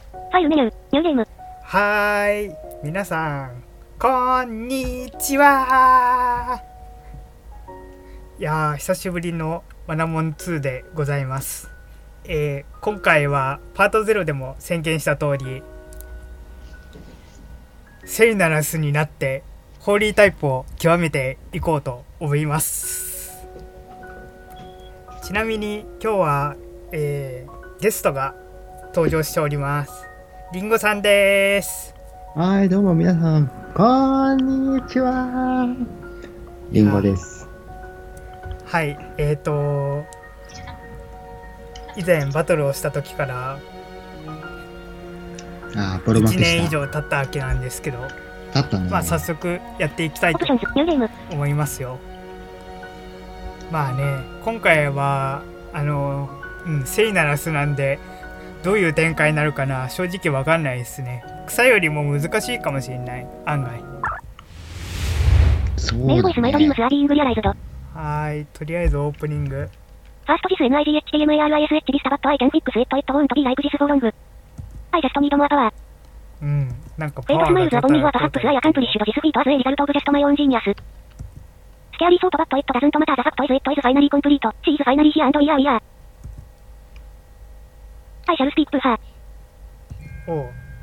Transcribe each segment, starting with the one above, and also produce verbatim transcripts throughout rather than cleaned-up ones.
ファイルメニュー、ニューゲーム。 はーい、皆さんこんにちは。いやー、久しぶりのマナモンツーでございます。えー、今回はパートゼロでも宣言した通り、セイナラスになってホーリータイプを極めていこうと思います。ちなみに今日は、えー、ゲストが登場しております。リンゴさんです。 はい、どうも皆さん、こんにちは。リンゴです。 はい、えーと以前バトルをした時からあー、ボロ負いちけした。 ねん以上経ったわけなんですけど、 だったね。 まあ早速やっていきたいとオプションズ、ニューゲーム。 思いますよ。まあね、今回はあの、うん、セイナラスなんでどういう展開になるかな、正直わかんないですね。草よりも難しいかもしれない、案外。 そうメールボイス、 だマイドリームね。 ス、アービーイングリアライズド。フはーい、とりあえずオープニング。 ァーストジス、エヌアイジーエイチティーエムエーアールアイエスエイチ ディスタバット、アイキャンフィックス、イット、イット、ウォントビーライクジスフォーロング。I just need more power. うん、なんかフェイトスマイルズ、アボンミーワーパハップス、アイアカンプリッシュド、ジスフィート、アズエリザルトオブジェストマイオンジーニアス。スキャーリーソートバット、イット、ダズントマター、ザファクトイズ、イットイズファイナリーコンプリート。シーズファイナリーヒアンドイヤーイヤー。I shall speak to her. おう。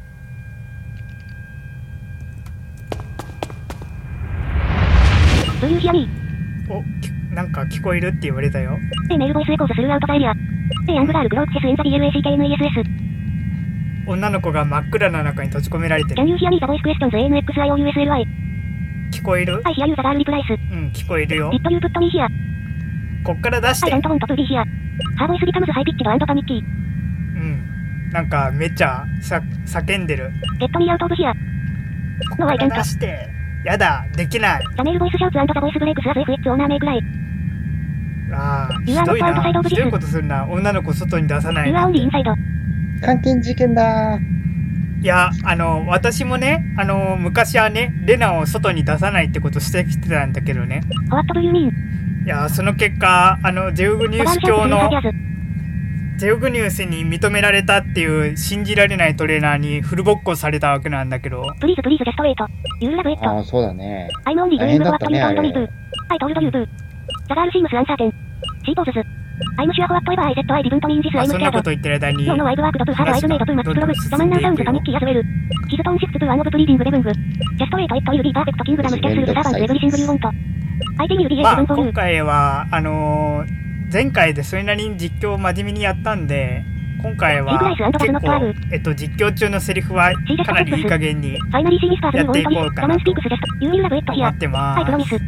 Do you hear me? お、きなんか聞こえるって言われたよ。 A メールボイスエコーズスルーアウトザエリア。A アングラールグロークシェスインザ ディーエルエーシーケーエヌイーエスエス。 女の子が真っ暗な中に閉じ込められて Can る。 you hear me? The voice questions エーエヌエックスアイオーユーエスエルアイ。 聞こえる？ I hear you the girl replies. うん、聞こえるよ。 Did you put me here? こっから出し I て。 don't want to be here. Her voice becomes high pitched and panicky. うん、なんかめっちゃさ叫んでる。 Get me out of here. こ No, っ I から can't. 出して。やだ、できない。 The male voice shouts and the voice breaks as if its owner may cry. あー、 You ひ are どい not な。 outside of ひどい this. ことするな。女の子外に出さない You な are んて。 only inside. 監禁事件だ。 いや、あの私もね、あの昔はね、レナを外に出さないってことしてきてたんだけどね。 What do you mean? いや、その結果、あのジェウグニ The ウス girl 教 shouts の through her tears. ジェウグニウスに認められたっていう信じられないトレーナーにフルボッコされたわけなんだけど。 Please, please, just wait. You love it. ああ、そうだね。 I'm only 大 doing 変だっ what た you ね、あ told me れ。 to. I told you to. The girl seems uncertain. She pauses. I'm sure whatever I said I didn't mean this. まあ I'm そんなこと scared. 言ってる間に No, no, I've worked too hard. I've made too much progress. The man now sounds panicky as well. His tone shifts to one of pleading rebelling. Just wait, it will be perfect. Kingdom steps through the servant everything you want. I think you'll be まあ able for 今 you. 回はあのー前回でそれなりに実況を真面目にやったんで、今回は結構、えっと、実況中のセリフはかなりいい加減に Finally, she whispers you want to listen. Someone speaks just. You will love it 思 here. ってま I す。 promise.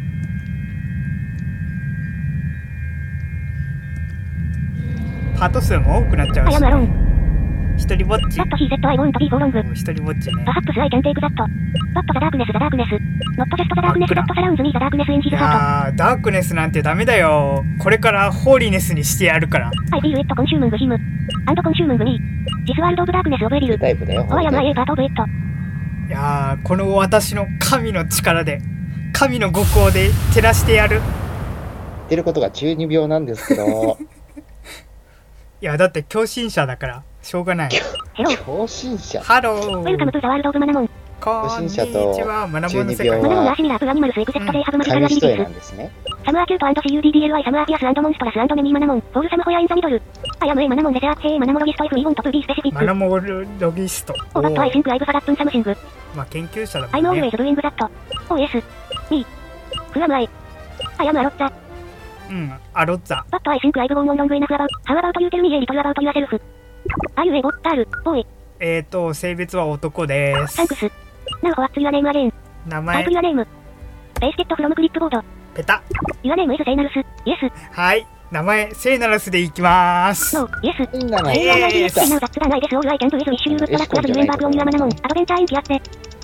パート数も多くなっちゃ I う am し、 alone. 一人ぼっち。 But he said I won't be for long. 一人ぼっちね。 Perhaps I can take that. But the darkness, the darkness. Not just the darkness that surrounds me, the darkness in い his heart. やー、ダークネスなんてダメだよ。これからホーリネスにしてやるから。 I feel it consuming him. And consuming me. This world of darkness of evil. タイプだよ。 Oh, I am a part of it. いやー、この私の神の力で、神の五行で照らしてやる。 言ってることが中二病なんですけど。 いや、だって狂信者だからしょうがない。 Hello. 狂信者。 ハロー。 Welcome to the world of Manamon. こんにちは。マナモンの世界。 中二病 Manamon are similar to animals except they have magical 紙一重な abilities. んですね。 Some are cute and cuddly, some are fierce and monstrous and many Manamon. For some who are in the middle. I am a Manamon research, a Manamologist if we want to be specific. マナモロギスト。 Oh, but I think I've forgotten something. まあ研究者だ I'm もんね。 always doing that. Oh yes. Me. Who am I? I am a Rotta. うん、アロッザ。 But I think I've gone on long enough about. How about you tell me a little about yourself? Are you a boy, girl, boy? えーと、性別は男です。 Thanks. Now what's your name again? 名 Type 前、 your name. Paste it from clipboard. ペタ。 Your name is Sainalus. Yes. はい。名前、セイナラスでいきまーす。 No. Yes. いいんだな。 え Hey, I Yes. like now that's done. I guess all I can do is wish you good luck as you embark on your Manamon adventure in Piatte.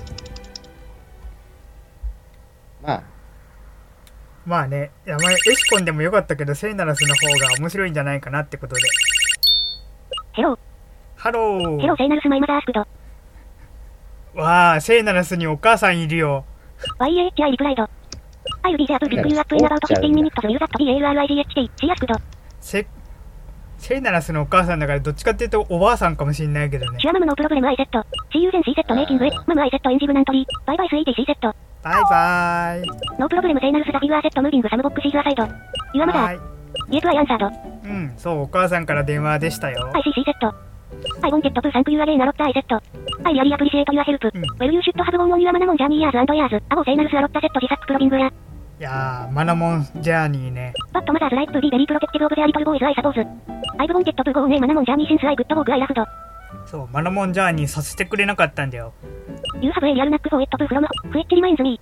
まあ、 まあね、名前エシコンでもよかったけど、セイナラスの方が面白いんじゃないかなってことで。 Hello. ハロー。 Hello, Sainalus, my mother asked. わあ、セイナラスにお母さんいるよ。 Y H I replied. I'll be there to pick you up in about fifteen minutes. You that be A L R I G H T. She asked. せ、 シェイナラスのお母さんだからどっちかっていうとおばあさんかもしんないけどね。 シュアマムノープログレム I セット。シーユーゼン C セットメイキング E。マム I セットエンジブナントリー。バイバイスイーティ C セット。 バイバイ。 ノープログレムセイナルスザフィグアーセットムービングサムボックシーズアサイド。ユアマダー。イエスアイアンサード。 うん、そう、お母さんから電話でしたよ。 アイシー C セット。I want to thank you again a lot I セット。I really appreciate your help. Well you should have gone on your manamon journey years and years. アボセイナルスアロッタセット自作プロビングや。 いやー、マナモンジャーニーね。 But mothers like to be very protective of their little boys I suppose. I've wanted to go on a manamon journey since I got walk I loved. そう、マナモンジャーニーさせてくれなかったんだよ。 You have a real knack for it to from which reminds me.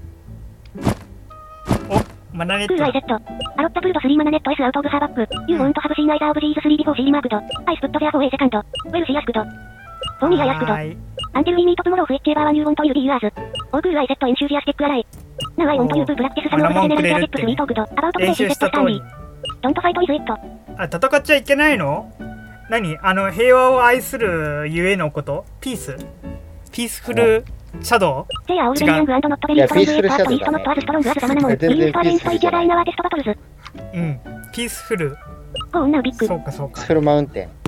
お、マナネット。 I セット。アロッタプルドスリーマナネット S out of her back. You won't have seen either of these three before she remarked. I stood there for a second. Well she asked. For me I asked. Until we meet tomorrow whichever one you want to be yours. Oh cool I said enthusiastic ally. Now I want you to practice some of the general tips we talked about today she said Stanley. Don't fight with it. あ、戦っちゃいけないの？何？あの、平和を愛するゆえのこと？ピース？ピースフルシャドウ？ 違う。いや、ピースフルシャドウだね。全然ピースフルじゃない。 うん、ピースフル。そうかそうか。 ピースフルマウンテン。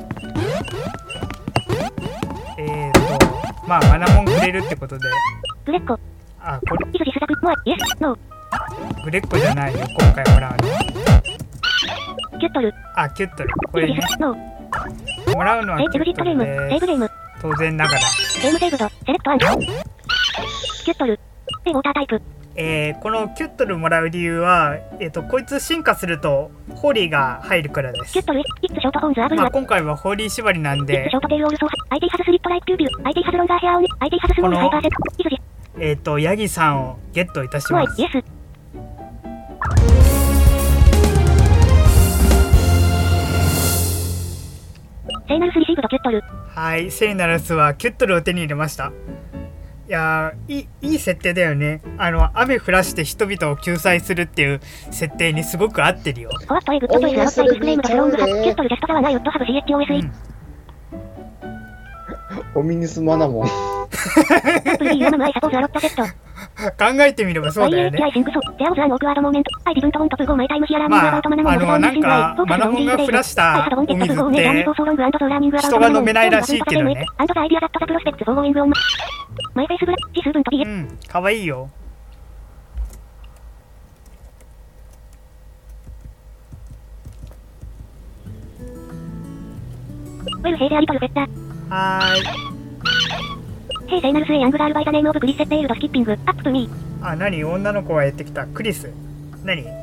えーと、まあ、マナモンくれるってことで。 グレッコ。 あ、これ。 グレッコじゃないよ、今回もらうの。 キュットル。 あ、キュットル。これね。もらうのはキュットルです。当然ながら。 ゲームセーブド、セレクトアンド。キュットル。ウォータータイプ。 えー、このキュットルもらう理由は、えーと、こいつ進化するとホーリーが入るからです。 キュットル、イッツショートホーンズアブル。 まあ今回はホーリー縛りなんで。 ショートテールオールソー。相手ハズスリットライクピュービュー。相手ハズロンガーヘアオン。相手ハズスモールハイパーセット。イズジ。 えーと、ヤギさんをゲットいたします。 イエス。セイナルスリシーブドキュットル。 はい、セイナルスはキュットルを手に入れました。いやー、いい、いい設定だよね。あの、雨降らして人々を救済するっていう設定にすごく合ってるよ。 ホワットエグッドトイスアロッタイクスクレームドスロングハキュットルジャストガワナイウッドハブ シーエイチオーエスイ、うん、 オミニスマナモン考えてみればそうだよね。まあ、あの、なんか、マナモンが降らしたお水って人が飲めないらしいけどね。うん、かわいいよ。はーい。 Hey, Sainal Sway and girl by the name of Chris set the skipping up to me. あ、なに？女の子がやってきた。クリス。なに？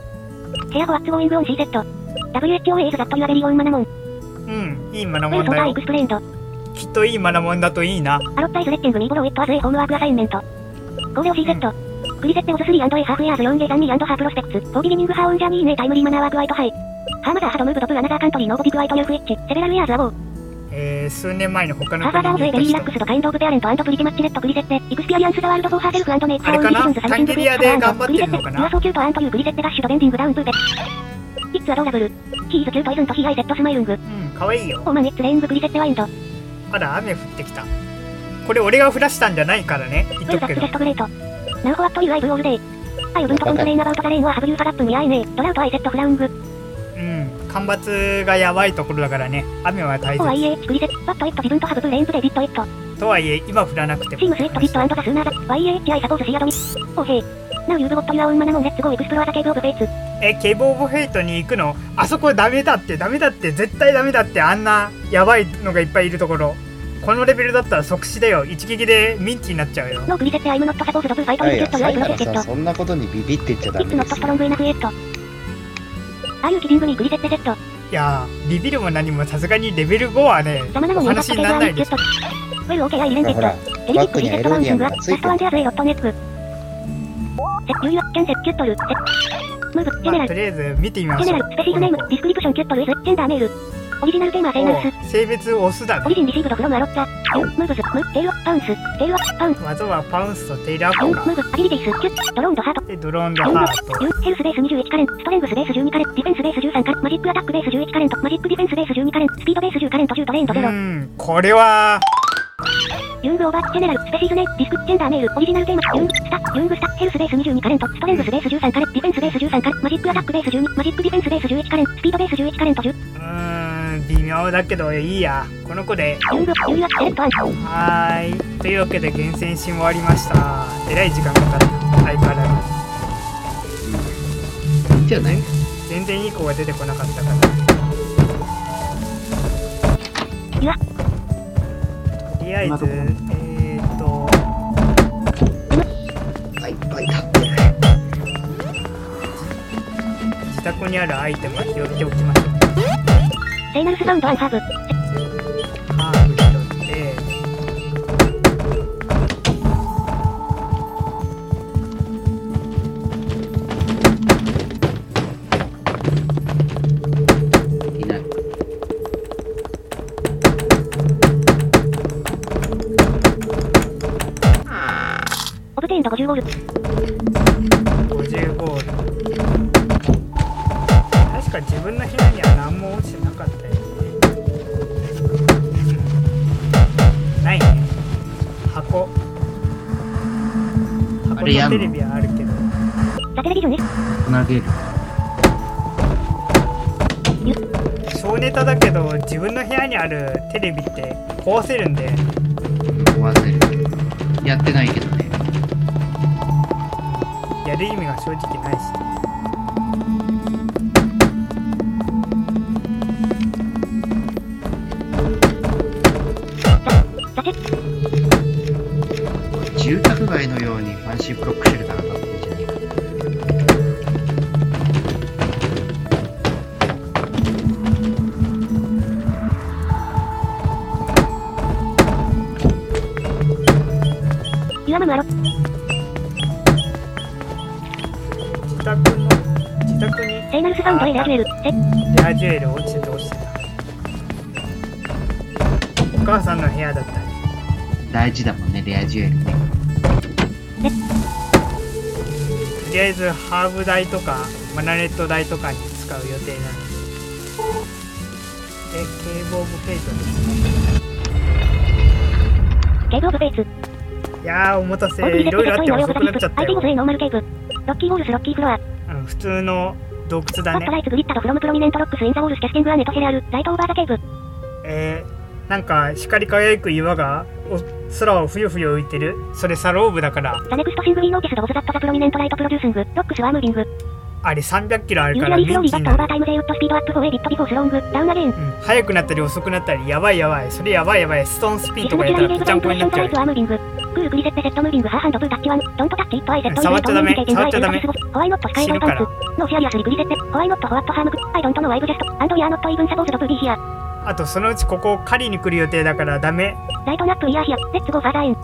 Here what's going on C セット。ダブリューエイチオー is that you are very own マナモン。 うん、いいマナモンだよ。きっといいマナモンだといいな。 アロッタイズレッティングミボロウィットアズエホームワークアサインメント。これを C セット。クリセッテオズスリーアンドエハーフイヤーズヨンゲザンミーアンドハープロスペクツ。フォービギニングハーオンジャーニーネタイムリーマナーワークワイトハイ。ハーマザーハドムーブドプアナザーカントリーノーボビクワイトユーフエッチ。セベラルイヤーズアボー。 えー、数年前の他のハーファーダーオズエベリーリラックスドカインドオブペアレントアンドプリティマッチレットクリセッテイクスピアリアンスザワールドフォーハーセルフアンドメイクハーオンリーズンズサムキングタンゲリアで頑張ってるのかな。 ユアソーキュートアントユークリセッテダッシュドベンディングダウンプーペイッツアドーラブルヒーズキュートイズントヒーアイセットスマイルング。うん、 かわいいよ。 オーマンイッツレイングクリセッテワインド。 あら、雨降ってきた。これ俺が降らしたんじゃないからね。言っとくけど。 ナウホワットユーアイブオールデイ。アイブントコンプレインアバウトザレインはハブユーファラップミアイネドラウトアイセットフラウング。 うん、干ばつがやばいところだからね、雨は大切。とはいえ、クリセット、バットイット自分とハブプレインプデビットイット。とはいえ、今降らなくても。 チームスイットビットアンドザスーナーだ。ワイエイチアイサポーズシアドミ。オーヘイ。ナウユーブゴットユアオンマナモンレッツゴーエクスプロアザケーブオブフェイツ。 え、ケーブオブフェイトに行くの？あそこダメだって、ダメだって、絶対ダメだって、あんなやばいのがいっぱいいるところ。このレベルだったら即死だよ。一撃でミンチになっちゃうよ。 ノークリセットアイムノットサポーズドプファイトインケットユアイプロセット。 そんなことにビビって言っちゃダメですよ。 イッツノットストロングイナフエット。あゆキリングミークリセットセット。 いやー、ビビるも何もさすがにレベルごはね、お話にならないです。 ウェルオーケーアイリレンジェット。バックにエロディアムがついてる。ラストワンジャーズエロットネック。セッユーユーキャンセッキュットル。ムーブ、ジェネラル。 とりあえず見てみましょう。 ジェネラル、スペシーズネーム、ディスクリプションキュットルイズ、ジェンダーメール。オリジナルテーマセイナルス。 性別オスだね。 オリジンリシーブドフロムアロッタ。ムーブズ、ム、テイルアップ、パウンス、テイルアップ、パウンス。 技はパウンスとテイルアップ。 ムーブ、アビリティス、キュッ、ドローンドハート。 で、ドローンドハート。 ヘルスベースにじゅういちカレント、ストレングスベースじゅうにカレント、ディフェンスベースじゅうさんカレント、マジックアタックベースじゅういちカレント、マジックディフェンスベースじゅうにカレント、スピードベースじゅうカレント、じゅうトレインドゼロ。 うん、これは、 ユングオーバー、ジェネラル、スペシーズネ、ディスク、ジェンダーメール、オリジナルテーマ、ユング、スタ、ユングスタ、ヘルスベースにじゅうにカレント、ストレングスベースじゅうさんカレン、ディフェンスベースじゅうさんカレン、マジックアタックベースじゅうに、マジックディフェンスベースじゅういちカレン、スピードベースじゅういちカレントじゅう。 うーん、微妙だけどいいや。この子で。 ユング、ユンア、セレクトアン。 はーい。というわけで厳選し終わりました。えらい時間かかった。相変わらず。 いいんじゃない？ 全然いい子が出てこなかったから。 いや。 とりあえず、えーっと。 あ、いっぱい立ってる。 自宅にあるアイテムは拾っておきましょう。 セイナルスサウンドアンハーブ。 ハーブ拾って。 いない。 オブテインドごじゅうゴール。 ごじゅうゴール。確か自分の部屋には何も落ちてなかったよね。うん、ないね。箱。箱とテレビはあるけど。 ザテレビジョンね。 投げる。 小ネタだけど自分の部屋にあるテレビって壊せるんで。 壊せる。やってないけどね。 やる意味が正直ないし。 住宅街のようにファンシーブロックシェルターが立ってるじゃねえか。 ユアマムアロ。 自宅の自宅にセイナルスサウンドエレアジュエル。セレアジュエル落ちてて落ちてた。お母さんの部屋だったね。 大事だもんね、レアジュエルね。 とりあえずハーブ代とかマナレット代とかに使う予定なので。え、ケーブオブフェイトですね。 ケーブオブフェイツ。 いやー、お待たせ。いろいろあって遅くなっちゃったよ。 アイテムズエノーマルケーブ。ロッキーウォールスロッキーフロア。 うん、普通の洞窟だねスポット。ライツグリッタドフロムプロミネントロックスインザウォールスキャスティングアネトヘレアル。ライトオーバーザケーブ。 えー、なんか光り輝く岩がお空をふよふよ浮いてる。それサローブだから。 ザネクストシングリーノーティスドオズザットザプロミネントライトプロデューシング。ロックスワームービング。 あれさんびゃくキロあるユーからジュアリースローリーバットオーバーミンチになる。 タイムゼイウッドスピードアップフォーエビットビフォースロング。ダウンアゲイン。 うん、速くなったり遅くなったりやばいやばい。それやばいやばい。ストーンスピードがやったらぺちゃんこになっちゃう。 クールクリセッテセットムービングハーハンドブータッチワン。ドントタッチイットアイセット触っちゃダメ触っちゃダメ。 ホワイノットスカイバイパンツ。ノーシアリアスリグリセッテ。ホワイノットホワットハームグ。アイドントノワイブジェスト。アンドリアーノットイブンサポーズドブービーヒア。 あとそのうちここを狩りに来る予定だからダメ。 ライトナップイヤーヒア。レッツゴーファーザーエン。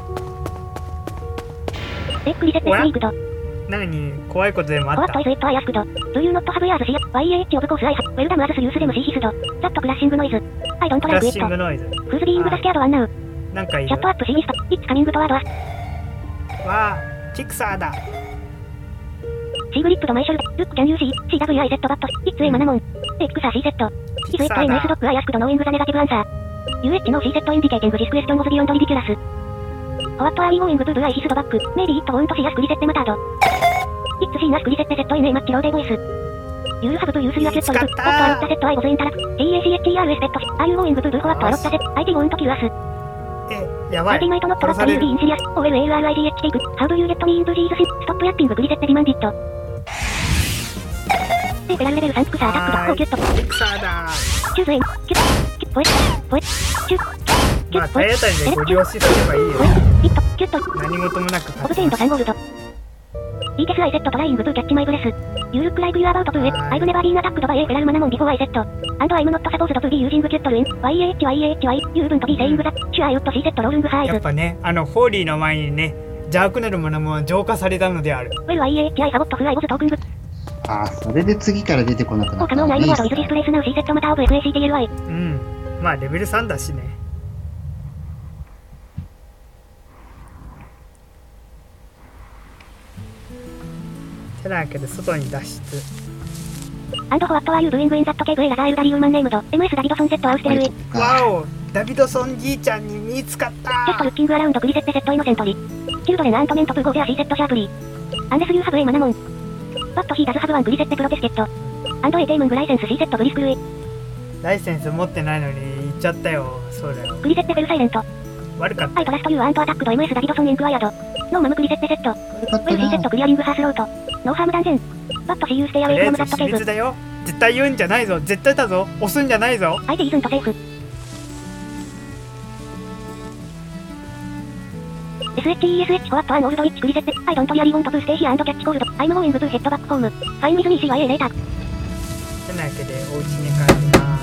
レックリセッテスリーグド。 何怖いことでもあった。 ホワットイズイットアイアスクド。Do you not have earsシア。ワイエイチオブコースアイハ。ウェルダムアズスユースデムシーヒスド。ザットクラッシングノイズ。アイドントクラッライクイット。 シングノイズ。 フーズビーイングザスキャードワンナウ。 なんかいる。 シャットアップシーイスト。イッツカミングトワードア。 わあ、ピクサーだ。 シーグリップドマイショルド。ルックキャンユーシー。シーダブリューアイセットバット。イッツエマナモン。エクサーシーセット。イズイットエナイスドックアイアスクドノーイングザネガティブアンサー。ユーエイチ の C セットインディケーティングディスクエスチョンオズビヨンドリディキュラス。ホワットアーリーゴーイングブーブーアイヒスドバック。メイビーイットウォントシアスクリセッテマタード。イッツシーナスクリセッテセットエヌエマッチローデイボイス。ユーハブブユースユアキュットルブ。ホワットアロッタセットアイゴズインタラ。ティーエーシーエイチイーアールエスペット。アーユーゴーイングブーブーホワットアロッタセット。アイティウォントキュアス。 え、やばい。 アイティマイトノットバットユービーインシリアス。オーエルエーアールアイディーエイチテイク。ハウドユーゲットミーインブジーズシストップヤッピンググリセッテディマンディット。エペラルレベルさんクサータックド。ホーキュット。 ピクサーだ。 チューズエン。キュッ。キュッポエ。ポエ。チュッ。キュまあッポエ。 体当たりでご利用しすればいいよ。 ポエ。ヒット。キュット。 何事もなくオブテインドさんゴールド。イーテスアイセットトライングブーキャッチマイブレス。ユールックライブユーアバウトブーエ。アイブネバービーンアタックドバイエーペラルマナモンビフォーアイセット。アンドアイムノットサポーズドブービーユージングキュットルイン。ワイエイチワイエイチワイ。ユーブントビーセイングザ。チュアイウッドシーセットロールングハーイズ。 やっぱね、あのフォーリーの前にね、邪悪なるものも浄化されたのである。 ウェル ワイエイチアイサボットフライボズトークング。 ああ、それで次から出てこなくなオーカったのね。 ノーナイムワードイズディスプレイスナウ C セットマターオブ エフエーシーティーエルワイ。 うん。まあレベルさんだしね。てなわけで外に脱出。 アンドホワットアーユーブーイングインザットケーブエラザーエルダリウーマンネームド。エムエス ダビドソンセットアウステルウェイ。 わお、 ダビドソンじいちゃんに見つかっチェストた。 ルッキングアラウンドクリセッテセットイノセントリ。チルドレンアントメントプーゴジアシーセットシャープリー。アンレスユーハブエイマナモン。バットヒーダズハブワングリセッテプロテスケット。アンドエイテイムングライセンスシーセットブリスクルエ。 ライセンス持ってないのに行っちゃったよ。そうだよ。 クリセッテフェルサイレント。 悪かったアイトラストユーアントアタックド エムエス ダビドソンエンクワイアド。ノーマムクリセッテセット。 悪かったウェルシーセットな。 クリアリングハースロート。ノーハームダンジェン。バットシーユーステイアウとりあえェイフロムザットず秘テープ。 密だよ。絶対言うんじゃないぞ。絶対だぞ。押すんじゃないぞ。 相手イズントセーフ。エスエイチイーエスエイチ フォワットアンオールドイッチクリセッテ。アイドントリアリーウォントプーステーヒアンドキャッチコールド。アイムゴーイングプーヘッドバックホーム。ファインウィズミーシーワイエーレーター。 てなわけでお家に帰ります。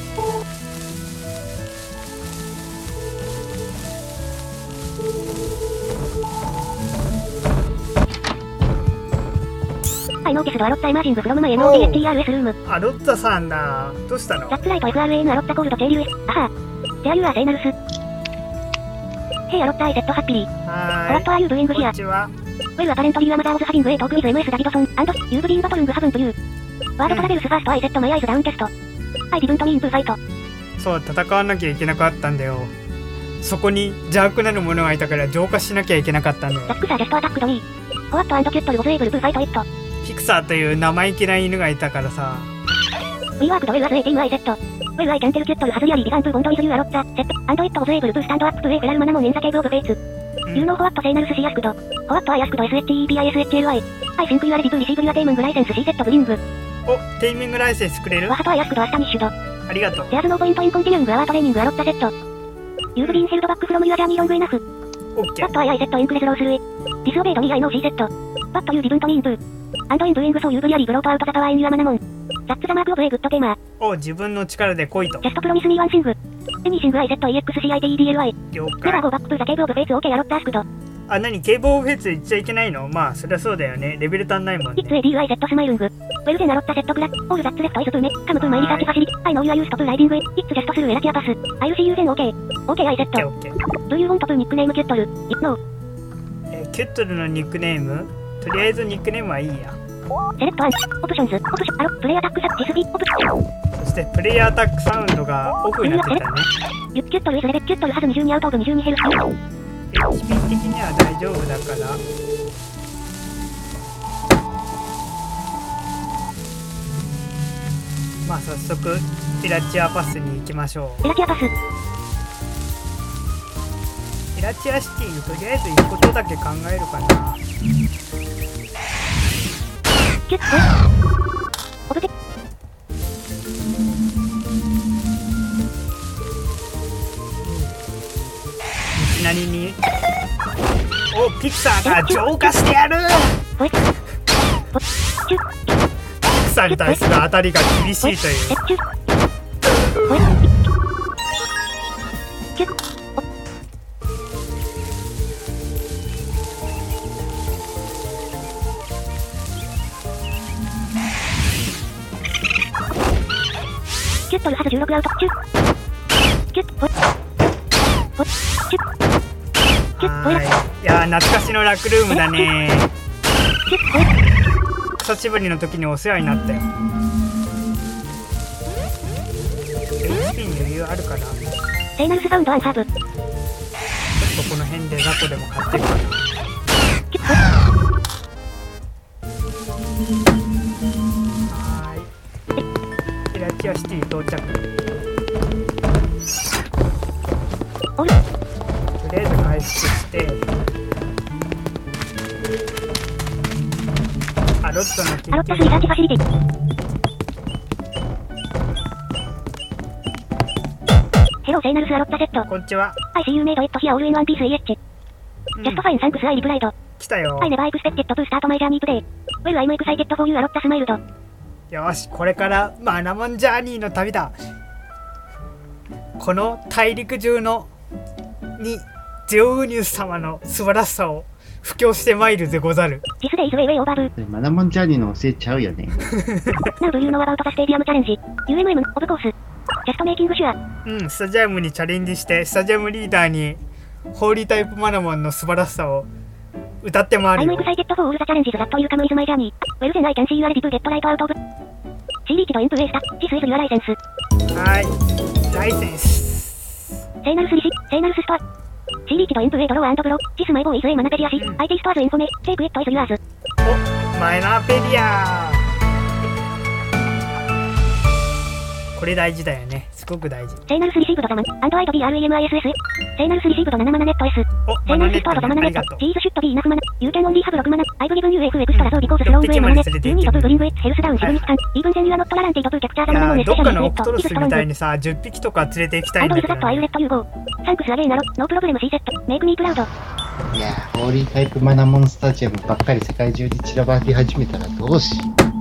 アイノーケスドアロッタエマージングフロムマイ エムオーティーエッティーアールエス ルーム。 あ、ロッツァさんだ。どうしたの？ ラッツライト エフアールエーエヌ アロッタコールドチェイリューエス。アハー。ジェアユーアーセイナルス。ヘイアロッタアイセットハッピリー。 はーい。 ホワットアーユーブーイングヒア。 こんにちは。 ウェルアパレントリューアマザーオズハビングエイトークウィズ エムエス ダビドソン、アンド、ユーブリンバトルングハブンプユー。ワードトラベルスファーストアイセットマイアイズダウンテスト。アイディブントミーンプーファイト。 そう、戦わなきゃいけなかったんだよ。そこに邪悪なる者がいたから浄化しなきゃいけなかったんだよ。 ザックサージェストアタックドミー。ホワットアンドキュットルウォズエイブルプーファイトイット。 フィクサーという生意気な犬がいたからさ。 ウィーワークドウェルアズエイティームアイセット。ウェルアイキャンテルキュットルハズリアリービガンプーボンドイズユーアロッタ、セット、アンドイットウォズエイブルプースタンドアッププーエフェラルマナモンエンザケーブオブフェイツ。 うん、 ユーノーホワットセイナルスシーアスクド。ホワットアイアスクド エスエイチイーピーアイエスエイチエルアイ。アイシンクユアレディブーリシーブユアテイムングライセンスシーセットブリング。 お、テイミングライセンスくれる？ ワハトアイアスクドアスタニッシュド。 ありがとう。 ジャーズノーポイントインコンティニュングアワートレーニングアロッタセット。ユーブリンヘルドバックフロムユアジャーニーロングエナフ。 オッケー。 バットアイアイセットインクレスロースルエ。ディスオベイドミーアイノーシーセット。バットユーディブントミーンプー。アンドインブーイングソーユーブリアリーブロートアウトザタワーインユアマナモン。ザッツザマークオブエグッドテーマー。 お、自分の力で来いと。 ジャストプロミスミーワンシング。エニーシングアイセット イーエックスシーアイティーイーディーエルアイ。 了ネバー解。 ゴーバックトゥザケーブオブフェイツオーケーアロッタアスクド。 あ、なにケーブオブフェイツ言っちゃいけないの？まあ、そりゃそうだよね。レベル足んないもんイッツね。 エディーアイセットスマイルング。ウェルゼンアロッタセットグラッ。オールザッツレフトイズプーメ。カムプーマイリサーチファシリティ。アイノーユアユーストプーライディングエ。イッツジャストスルーエラチアパス。アイルシーユーゼンオーケー。オーケーアイセッオッケート。 オッケー。 ドゥユーウォントプーニックネームキュットル。イッノー。 えーキュットルのニックネーム？とりあえずニックネームはいいや。 セレクトアン。オプションズ。オプション。アロ。プレイアタックサッチスビ。オプション。 そしてプレイヤーアタックサウンドがオフになってたね。 ユッキュットルイズレベッキュットルハズにじゅうにアウトオブにじゅうにヘルス。 エイチピー 的には大丈夫だから。まあ早速イラチアパスに行きましょう。 エラチアパス。 イラチアシティにとりあえず行くことだけ考えるかな。 キュッと。オブテ。 道なりにおピクサーが浄化してやる。 ポエ。ポ。チュッ。 ピクサーに対する当たりが厳しいという。 エッチュ。ポエ。キュッ。キュットルハズじゅうろくアウト。チュッ。キュッ。ポエ。ポエ。チュッ。キュッ。ポエラ。 はい。いやー懐かしのラックルームだね。 キュッ。ポエ。 久しぶりの時にお世話になったよ。エイチピー に余裕あるかな。ちょセイナルスサウンドアンサーブ。 っとこの辺でザコでも買ってるかな。 キュッ。ポエ。 はーい。イラチアシティ到着。 オル。 とりあえず回復してアロットのアロッタスリサーチファシリティ。ヘローセイナルスアロッタセット。 こんにちは。 I see you made it here all in one piece イーエイチ。 うん Just fine thanks I replied. 来たよ。 I never expected to start my journey today. Well I'm excited for you アロッタスマイルド。 よし、これからマナモンジャーニーの旅だ。この大陸中のにゼオウニウス様の素晴らしさを布教してまいるでござる。 This day is way way over blue. マナモンジャーニーの教えちゃうよね。 Now do you know about the stadium challenge? ユーエムエム of course. Just making sure. うん、スタジアムにチャレンジしてスタジアムリーダーにホーリータイプマナモンの素晴らしさを歌って回 I'm るよ。 excited for all the challenges that you come with my journey. Well then I can see you are ready to get right out of. See reach the end to a start. This is your license. はい、ライセンス。 聖ナルスリシ、聖ナルスストア。シーリーチとエンプウェイドロー&ブロー、シスマイボーイズエイマナペリアシ、アイティストアーズインフォメ、テイクイットイズユアーズ。 お、マイナペリアこれ大事だよね。すごく大事。 聖ナルスリシーブドザマン、アンドアイド ビーアールイーエムアイエスエス。聖ナルスリシーブドななマナネット S。 お、 聖ナルスストアドザマナネット、チーズシュットビーイナフマナ、ユーキャンオンリーハブろくマナ、アイブリブン ユーエフ エクストラゾービコーススローウェイマナネ、ユーニートプーブリングエッツヘルスダウンシグニフィカン、イーブンセンユアノットラランティドプーキャプチャーザマナノンエスペシャルエット、 どっかのオクトロスみたいにさ、じゅっぴきとか連れて行きたいんだけど、ね。 アイドルザットアイルレットユーゴー。サンクスアゲイナロ、ノープロブレム C セット、メイクミープラウド。 いやー、ホーリータイプマナモンスタジアムばっかり世界中で散らばり始めたらどうし。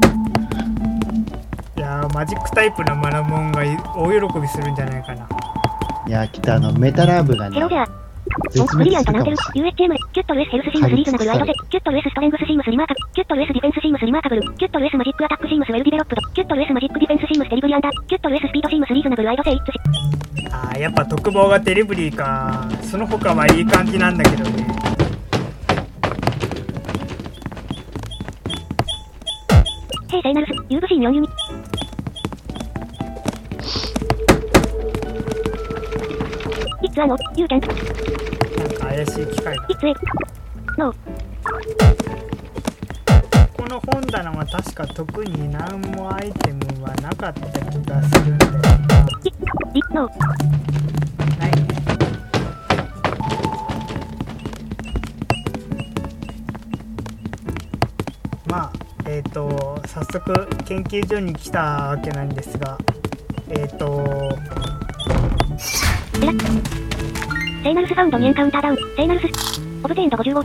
いやー、マジックタイプのマナモンが大喜びするんじゃないかな。 いやー、きっとあの、メタラーブがね、 ヘロジャー。 絶ブリリアント滅するかナンテル、 もしれユーエイチエム、キュットル S ヘルスシームスリーズナブルアイドセ、キュットル S ストレングスシームスリマーカブ、キュットル S ディフェンスシームスリマーカブル、キュットル S マジックアタックシームスウェルディベロップド、キュットル S マジックディフェンスシームステリブリアンダー、キュットル S スピードシームスリーズナブルアイドセイッツシ。 あー、やっぱ特防がテレブリーか。その他はいい感じなんだけどね。 ヘイセイナルス、ユーブシーンよんユニ。It's an odd, you can't. なんか怪しい機械が。 It's a no. この本棚は確か特に何もアイテムはなかった気がするんだよな。 It, it, no. ないね。まあ、えっと、早速研究所に来たわけなんですが、えっと、 セラセイナルスファウンドにエンカウンターダウン、セイナルス、オブテインドごじゅうご。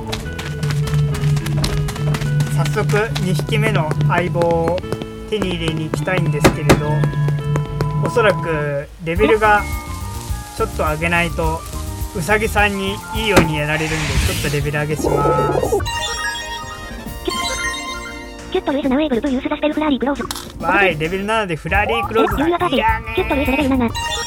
早速にひきめの相棒を手に入れに行きたいんですけれど、おそらくレベルがちょっと上げないとウサギさんにいいようにやられるんで、ちょっとレベル上げします。 キュットル S ナウェイブルブユースザスペルフラーリークローズ。 わい、レベルななでフラリークローズユーアパーティー、キュットル S レベルなな。